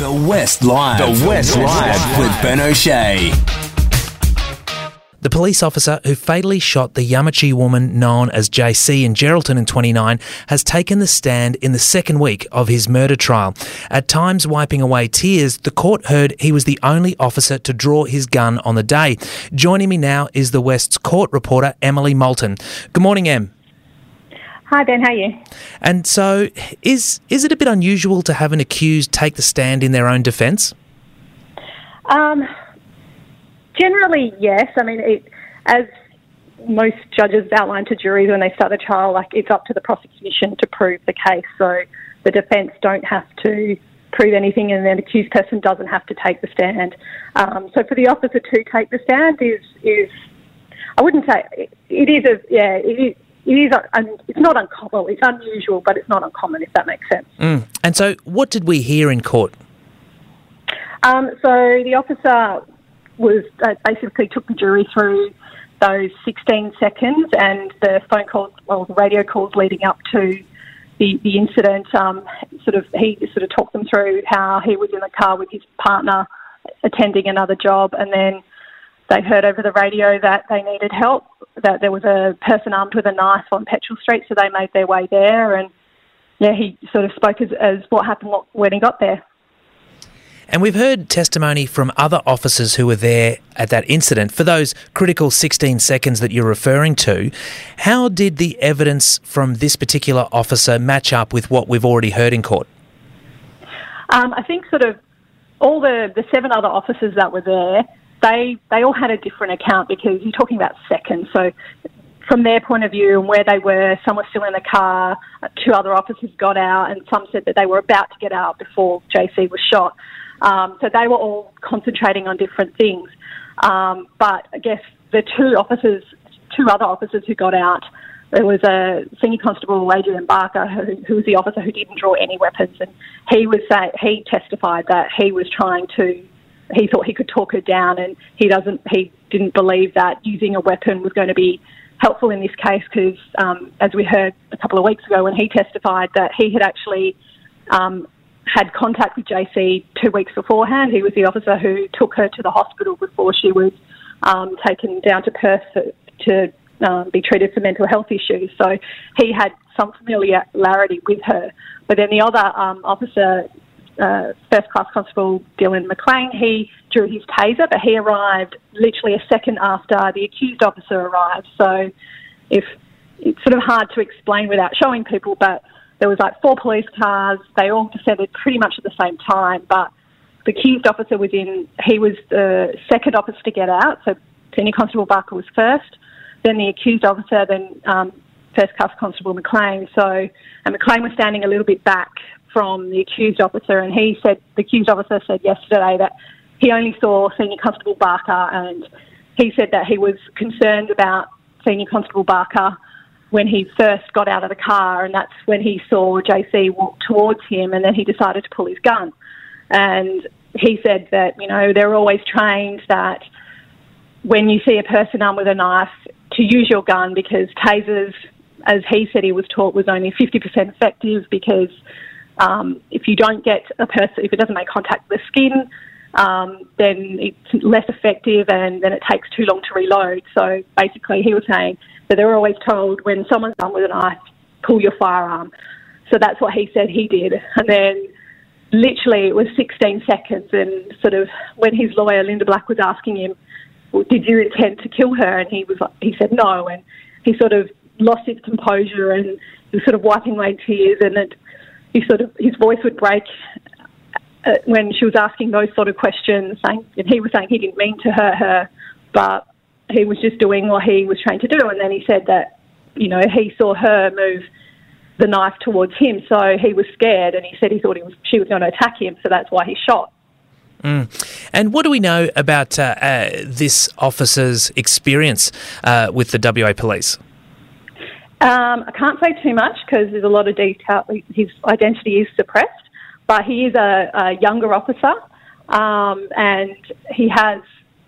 The West Live. The West Live with Ben O'Shea. The police officer who fatally shot the Yamachi woman known as JC in Geraldton in 29 has taken the stand in the second week of his murder trial. At times wiping away tears, the court heard he was the only officer to draw his gun on the day. Joining me now is the West's court reporter, Emily Moulton. Good morning, Em. Hi Ben, how are you? And so, is it a bit unusual to have an accused take the stand in their own defence? Generally, yes. I mean, as most judges outline to juries when they start the trial, it's up to the prosecution to prove the case. So the defence don't have to prove anything, and the accused person doesn't have to take the stand. So for the officer to take the stand is I wouldn't say it is it's not uncommon. Well, it's unusual, but it's not uncommon, if that makes sense. And so, what did we hear in court? So the officer was basically took the jury through those 16 seconds and the phone calls, the radio calls leading up to the incident. He talked them through how he was in the car with his partner attending another job, and then they heard over the radio that they needed help, that there was a person armed with a knife on Petrol Street, so they made their way there, and he sort of spoke as what happened when he got there. And we've heard testimony from other officers who were there at that incident. For those critical 16 seconds that you're referring to, how did the evidence from this particular officer match up with what we've already heard in court? I think sort of all the 7 other officers that were there, they all had a different account, because you're talking about seconds. So from their point of view and where they were, some were still in the car, 2 other officers got out, and some said that they were about to get out before JC was shot. So they were all concentrating on different things. But I guess the 2 other officers who got out, there was a Senior Constable Adrian Barker, who was the officer who didn't draw any weapons, and he testified that he thought he could talk her down, and he didn't believe that using a weapon was going to be helpful in this case, because as we heard a couple of weeks ago when he testified, that he had actually had contact with JC 2 weeks beforehand. He was the officer who took her to the hospital before she was taken down to Perth to be treated for mental health issues. So he had some familiarity with her. But then the other officer, First Class Constable Dylan McLean, he drew his taser, but he arrived literally a second after the accused officer arrived. So it's sort of hard to explain without showing people, but there was 4 police cars. They all descended pretty much at the same time, but the accused officer he was the second officer to get out. So Senior Constable Barker was first, then the accused officer, then First Class Constable McLean. And McLean was standing a little bit back from the accused officer, and the accused officer said yesterday that he only saw Senior Constable Barker, and he said that he was concerned about Senior Constable Barker when he first got out of the car, and that's when he saw JC walk towards him, and then he decided to pull his gun. And he said that, they're always trained that when you see a person armed with a knife, to use your gun, because tasers, as he said he was taught, was only 50% effective, because if you don't get a person, if it doesn't make contact with the skin, then it's less effective, and then it takes too long to reload. So basically he was saying that they were always told, when someone's armed with a knife, pull your firearm. So that's what he said he did. And then literally it was 16 seconds, and sort of when his lawyer, Linda Black, was asking him, well, did you intend to kill her? And he said no, and he sort of lost his composure, and he was sort of wiping away tears, and his voice would break when she was asking those sort of questions, and he was saying he didn't mean to hurt her, but he was just doing what he was trained to do. And then he said that, he saw her move the knife towards him, so he was scared, and he said he thought she was going to attack him, so that's why he shot. And what do we know about this officer's experience with the WA Police? I can't say too much because there's a lot of detail. His identity is suppressed, but he is a younger officer, and he has,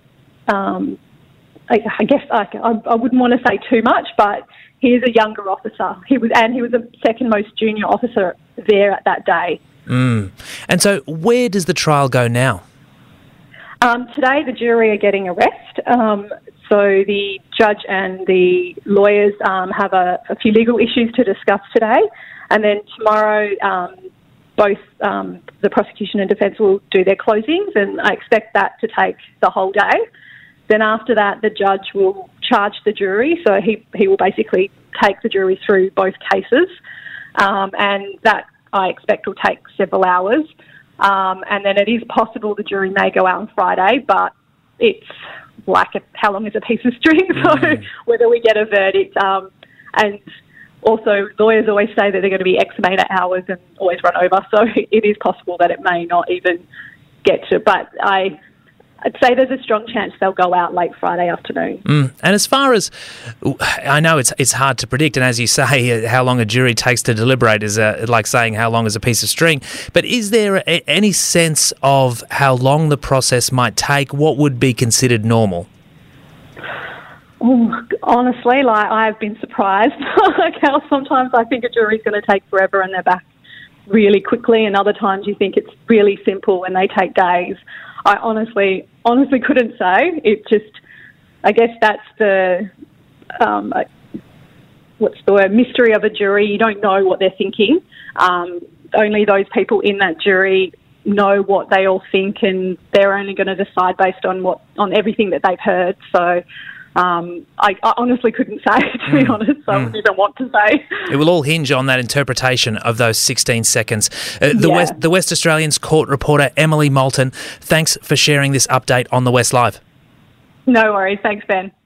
I guess I wouldn't want to say too much, but he is a younger officer. He was the second most junior officer there at that day. And so where does the trial go now? Today, the jury are getting a rest. So the judge and the lawyers have a few legal issues to discuss today. And then tomorrow, both the prosecution and defence will do their closings, and I expect that to take the whole day. Then after that, the judge will charge the jury. So he will basically take the jury through both cases. And that, I expect, will take several hours. And then it is possible the jury may go out on Friday, but it's like how long is a piece of string? So whether we get a verdict. And also, lawyers always say that they're going to be X amount of hours and always run over. So it is possible that it may not even get to. But I'd say there's a strong chance they'll go out late Friday afternoon. And as far as, I know it's hard to predict, and as you say, how long a jury takes to deliberate is like saying how long is a piece of string. But is there any sense of how long the process might take? What would be considered normal? Honestly, I've been surprised like how sometimes I think a jury's going to take forever and they're back really quickly, and other times you think it's really simple and they take days. I honestly couldn't say. It just, I guess that's the, what's the word, mystery of a jury. You don't know what they're thinking. Only those people in that jury know what they all think, and they're only going to decide based on on everything that they've heard. So I honestly couldn't say, to be honest. I wouldn't even want to say. It will all hinge on that interpretation of those 16 seconds. The West Australian's court reporter, Emily Moulton, thanks for sharing this update on the West Live. No worries. Thanks, Ben.